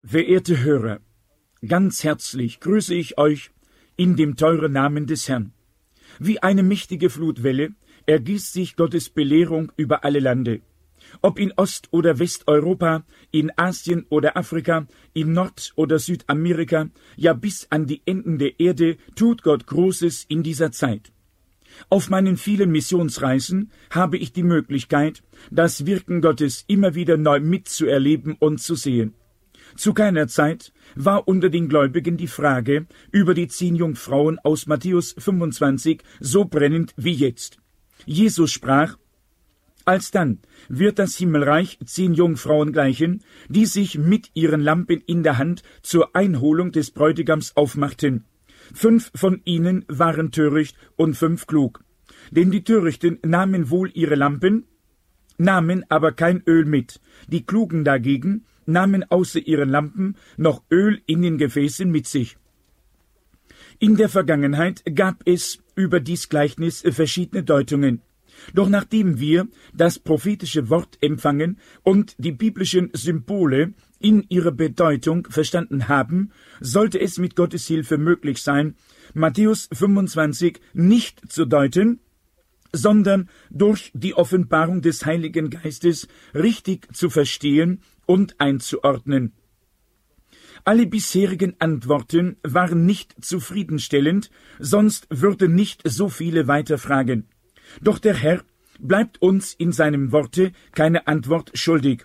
Verehrte Hörer, ganz herzlich grüße ich euch in dem teuren Namen des Herrn. Wie eine mächtige Flutwelle ergießt sich Gottes Belehrung über alle Lande. Ob in Ost- oder Westeuropa, in Asien oder Afrika, in Nord- oder Südamerika, ja bis an die Enden der Erde tut Gott Großes in dieser Zeit. Auf meinen vielen Missionsreisen habe ich die Möglichkeit, das Wirken Gottes immer wieder neu mitzuerleben und zu sehen. Zu keiner Zeit war unter den Gläubigen die Frage über die 10 Jungfrauen aus Matthäus 25 so brennend wie jetzt. Jesus sprach: Alsdann wird das Himmelreich 10 Jungfrauen gleichen, die sich mit ihren Lampen in der Hand zur Einholung des Bräutigams aufmachten. 5 von ihnen waren töricht und 5 klug. Denn die Törichten nahmen wohl ihre Lampen, nahmen aber kein Öl mit. Die Klugen dagegen nahmen außer ihren Lampen noch Öl in den Gefäßen mit sich. In der Vergangenheit gab es über dies Gleichnis verschiedene Deutungen. Doch nachdem wir das prophetische Wort empfangen und die biblischen Symbole in ihrer Bedeutung verstanden haben, sollte es mit Gottes Hilfe möglich sein, Matthäus 25 nicht zu deuten, sondern durch die Offenbarung des Heiligen Geistes richtig zu verstehen und einzuordnen. Alle bisherigen Antworten waren nicht zufriedenstellend, sonst würden nicht so viele weiterfragen. Doch der Herr bleibt uns in seinem Worte keine Antwort schuldig.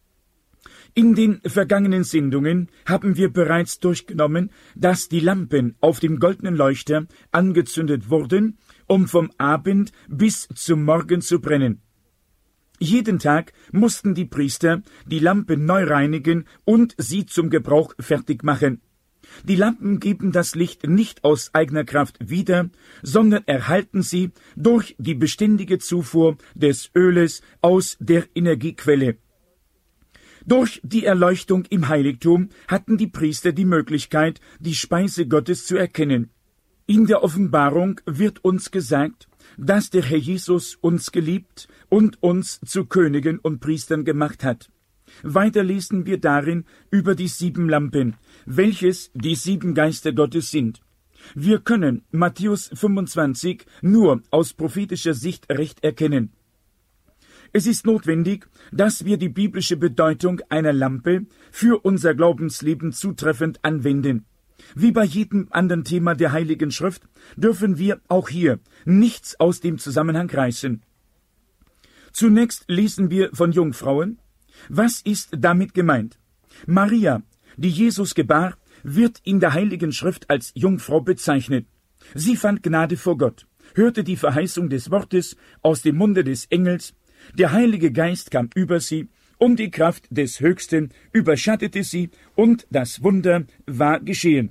In den vergangenen Sendungen haben wir bereits durchgenommen, dass die Lampen auf dem goldenen Leuchter angezündet wurden, um vom Abend bis zum Morgen zu brennen. Jeden Tag mussten die Priester die Lampen neu reinigen und sie zum Gebrauch fertig machen. Die Lampen geben das Licht nicht aus eigener Kraft wieder, sondern erhalten sie durch die beständige Zufuhr des Öles aus der Energiequelle. Durch die Erleuchtung im Heiligtum hatten die Priester die Möglichkeit, die Speise Gottes zu erkennen. In der Offenbarung wird uns gesagt, dass der Herr Jesus uns geliebt und uns zu Königen und Priestern gemacht hat. Weiter lesen wir darin über die 7 Lampen, welches die 7 Geister Gottes sind. Wir können Matthäus 25 nur aus prophetischer Sicht recht erkennen. Es ist notwendig, dass wir die biblische Bedeutung einer Lampe für unser Glaubensleben zutreffend anwenden. Wie bei jedem anderen Thema der Heiligen Schrift dürfen wir auch hier nichts aus dem Zusammenhang reißen. Zunächst lesen wir von Jungfrauen. Was ist damit gemeint? Maria, die Jesus gebar, wird in der Heiligen Schrift als Jungfrau bezeichnet. Sie fand Gnade vor Gott, hörte die Verheißung des Wortes aus dem Munde des Engels, der Heilige Geist kam über sie, und die Kraft des Höchsten überschattete sie, und das Wunder war geschehen.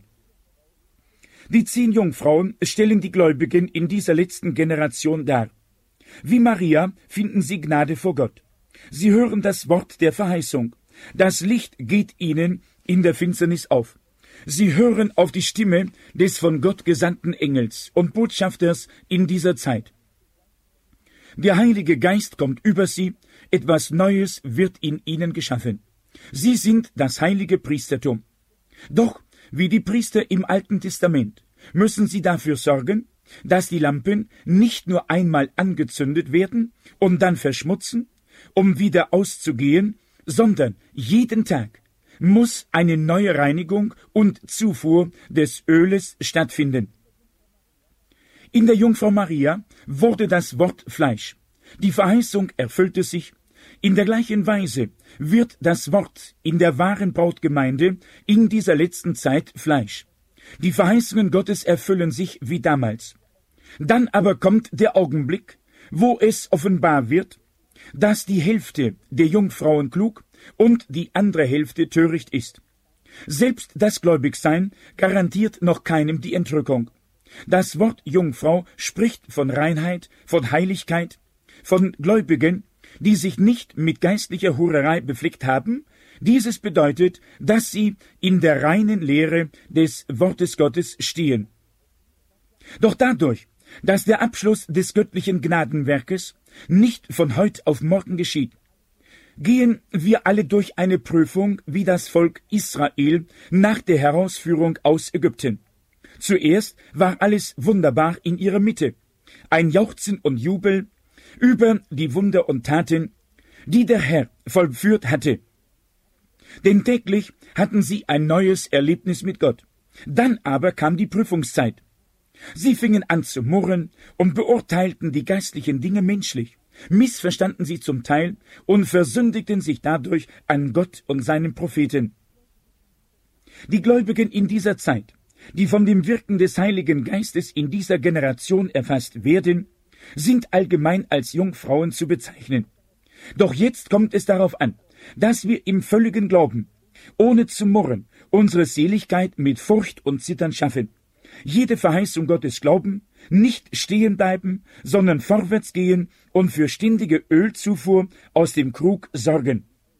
Die 10 Jungfrauen stellen die Gläubigen in dieser letzten Generation dar. Wie Maria finden sie Gnade vor Gott. Sie hören das Wort der Verheißung. Das Licht geht ihnen in der Finsternis auf. Sie hören auf die Stimme des von Gott gesandten Engels und Botschafters in dieser Zeit. Der Heilige Geist kommt über sie, etwas Neues wird in ihnen geschaffen. Sie sind das heilige Priestertum. Doch, wie die Priester im Alten Testament, müssen sie dafür sorgen, dass die Lampen nicht nur einmal angezündet werden und dann verschmutzen, um wieder auszugehen, sondern jeden Tag muss eine neue Reinigung und Zufuhr des Öles stattfinden. In der Jungfrau Maria wurde das Wort Fleisch. Die Verheißung erfüllte sich. In der gleichen Weise wird das Wort in der wahren Brautgemeinde in dieser letzten Zeit Fleisch. Die Verheißungen Gottes erfüllen sich wie damals. Dann aber kommt der Augenblick, wo es offenbar wird, dass die Hälfte der Jungfrauen klug und die andere Hälfte töricht ist. Selbst das Gläubigsein garantiert noch keinem die Entrückung. Das Wort Jungfrau spricht von Reinheit, von Heiligkeit, von Gläubigen, die sich nicht mit geistlicher Hurerei befleckt haben. Dieses bedeutet, dass sie in der reinen Lehre des Wortes Gottes stehen. Doch dadurch, dass der Abschluss des göttlichen Gnadenwerkes nicht von heut auf morgen geschieht, gehen wir alle durch eine Prüfung wie das Volk Israel nach der Herausführung aus Ägypten. Zuerst war alles wunderbar in ihrer Mitte, ein Jauchzen und Jubel über die Wunder und Taten, die der Herr vollführt hatte. Denn täglich hatten sie ein neues Erlebnis mit Gott. Dann aber kam die Prüfungszeit. Sie fingen an zu murren und beurteilten die geistlichen Dinge menschlich, missverstanden sie zum Teil und versündigten sich dadurch an Gott und seinen Propheten. Die Gläubigen in dieser Zeit, die von dem Wirken des Heiligen Geistes in dieser Generation erfasst werden, sind allgemein als Jungfrauen zu bezeichnen. Doch jetzt kommt es darauf an, dass wir im völligen Glauben, ohne zu murren, unsere Seligkeit mit Furcht und Zittern schaffen, jede Verheißung Gottes glauben, nicht stehen bleiben, sondern vorwärts gehen und für ständige Ölzufuhr aus dem Krug sorgen.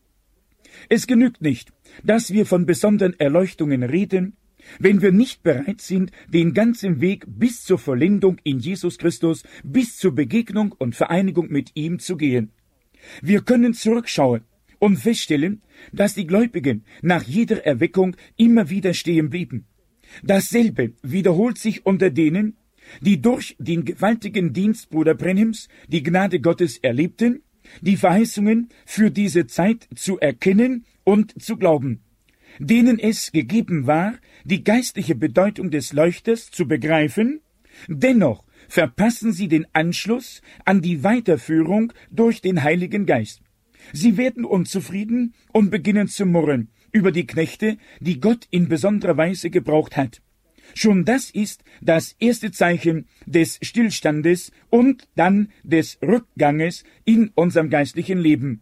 Es genügt nicht, dass wir von besonderen Erleuchtungen reden, wenn wir nicht bereit sind, den ganzen Weg bis zur Vollendung in Jesus Christus, bis zur Begegnung und Vereinigung mit ihm zu gehen. Wir können zurückschauen und feststellen, dass die Gläubigen nach jeder Erweckung immer wieder stehen blieben. Dasselbe wiederholt sich unter denen, die durch den gewaltigen Dienst Bruder Brenhims die Gnade Gottes erlebten, die Verheißungen für diese Zeit zu erkennen und zu glauben, denen es gegeben war, die geistliche Bedeutung des Leuchters zu begreifen, dennoch verpassen sie den Anschluss an die Weiterführung durch den Heiligen Geist. Sie werden unzufrieden und beginnen zu murren über die Knechte, die Gott in besonderer Weise gebraucht hat. Schon das ist das erste Zeichen des Stillstandes und dann des Rückganges in unserem geistlichen Leben.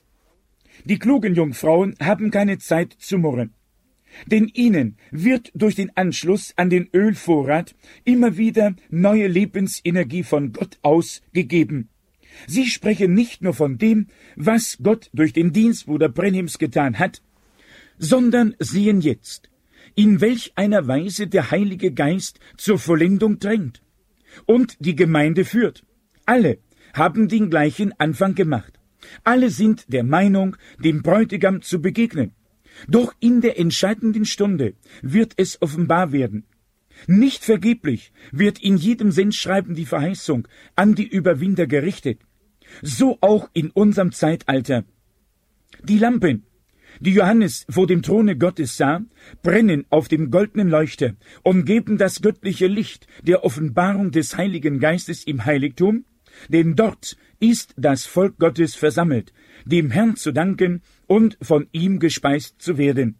Die klugen Jungfrauen haben keine Zeit zu murren, denn ihnen wird durch den Anschluss an den Ölvorrat immer wieder neue Lebensenergie von Gott aus gegeben. Sie sprechen nicht nur von dem, was Gott durch den Dienst Bruder Brenhims getan hat, sondern sehen jetzt, in welch einer Weise der Heilige Geist zur Vollendung drängt und die Gemeinde führt. Alle haben den gleichen Anfang gemacht. Alle sind der Meinung, dem Bräutigam zu begegnen. Doch in der entscheidenden Stunde wird es offenbar werden. Nicht vergeblich wird in jedem Sendschreiben die Verheißung an die Überwinder gerichtet. So auch in unserem Zeitalter. Die Lampen, die Johannes vor dem Throne Gottes sah, brennen auf dem goldenen Leuchter und geben das göttliche Licht der Offenbarung des Heiligen Geistes im Heiligtum, denn dort ist das Volk Gottes versammelt, dem Herrn zu danken und von ihm gespeist zu werden.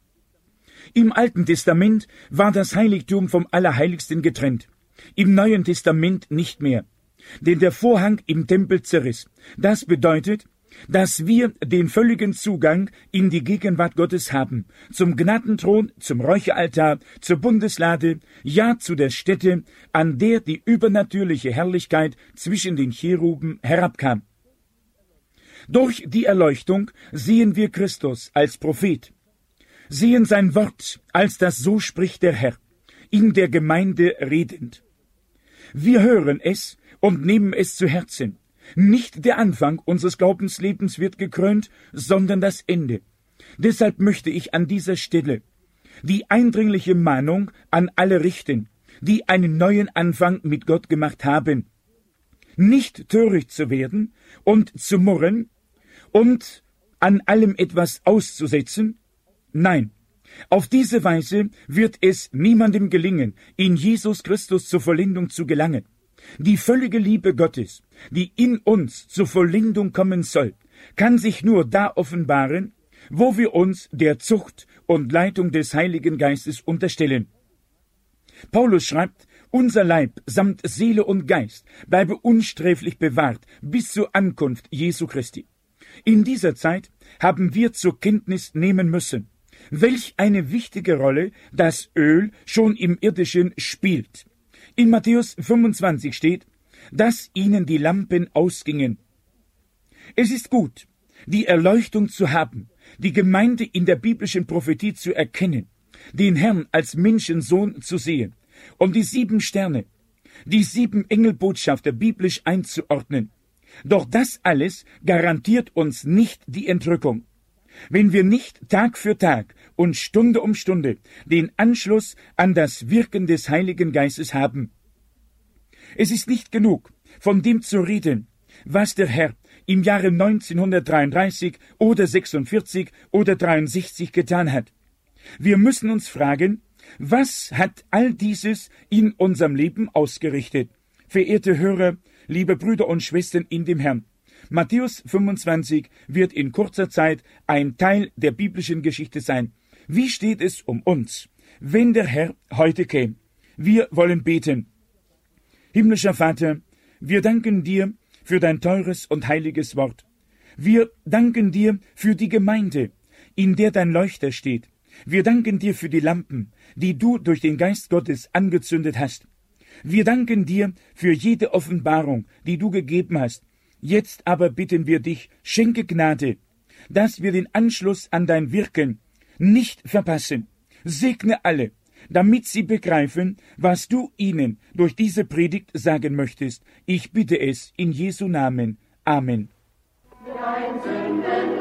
Im Alten Testament war das Heiligtum vom Allerheiligsten getrennt, im Neuen Testament nicht mehr, denn der Vorhang im Tempel zerriss. Das bedeutet, dass wir den völligen Zugang in die Gegenwart Gottes haben, zum Gnadenthron, zum Räucheraltar, zur Bundeslade, ja zu der Stätte, an der die übernatürliche Herrlichkeit zwischen den Cheruben herabkam. Durch die Erleuchtung sehen wir Christus als Prophet, sehen sein Wort als das So spricht der Herr, in der Gemeinde redend. Wir hören es und nehmen es zu Herzen. Nicht der Anfang unseres Glaubenslebens wird gekrönt, sondern das Ende. Deshalb möchte ich an dieser Stelle die eindringliche Mahnung an alle richten, die einen neuen Anfang mit Gott gemacht haben. Nicht töricht zu werden und zu murren und an allem etwas auszusetzen. Nein, auf diese Weise wird es niemandem gelingen, in Jesus Christus zur Vollendung zu gelangen. Die völlige Liebe Gottes, die in uns zur Vollendung kommen soll, kann sich nur da offenbaren, wo wir uns der Zucht und Leitung des Heiligen Geistes unterstellen. Paulus schreibt, unser Leib samt Seele und Geist bleibe unsträflich bewahrt bis zur Ankunft Jesu Christi. In dieser Zeit haben wir zur Kenntnis nehmen müssen, welch eine wichtige Rolle das Öl schon im Irdischen spielt. In Matthäus 25 steht, dass ihnen die Lampen ausgingen. Es ist gut, die Erleuchtung zu haben, die Gemeinde in der biblischen Prophetie zu erkennen, den Herrn als Menschensohn zu sehen und die 7 Sterne, die 7 Engelbotschafter biblisch einzuordnen. Doch das alles garantiert uns nicht die Entrückung. Wenn wir nicht Tag für Tag und Stunde um Stunde den Anschluss an das Wirken des Heiligen Geistes haben. Es ist nicht genug, von dem zu reden, was der Herr im Jahre 1933 oder 46 oder 63 getan hat. Wir müssen uns fragen, was hat all dieses in unserem Leben ausgerichtet? Verehrte Hörer, liebe Brüder und Schwestern in dem Herrn, Matthäus 25 wird in kurzer Zeit ein Teil der biblischen Geschichte sein. Wie steht es um uns, wenn der Herr heute käme? Wir wollen beten. Himmlischer Vater, wir danken dir für dein teures und heiliges Wort. Wir danken dir für die Gemeinde, in der dein Leuchter steht. Wir danken dir für die Lampen, die du durch den Geist Gottes angezündet hast. Wir danken dir für jede Offenbarung, die du gegeben hast. Jetzt aber bitten wir dich, schenke Gnade, dass wir den Anschluss an dein Wirken nicht verpassen. Segne alle, damit sie begreifen, was du ihnen durch diese Predigt sagen möchtest. Ich bitte es in Jesu Namen. Amen. Dein Sünden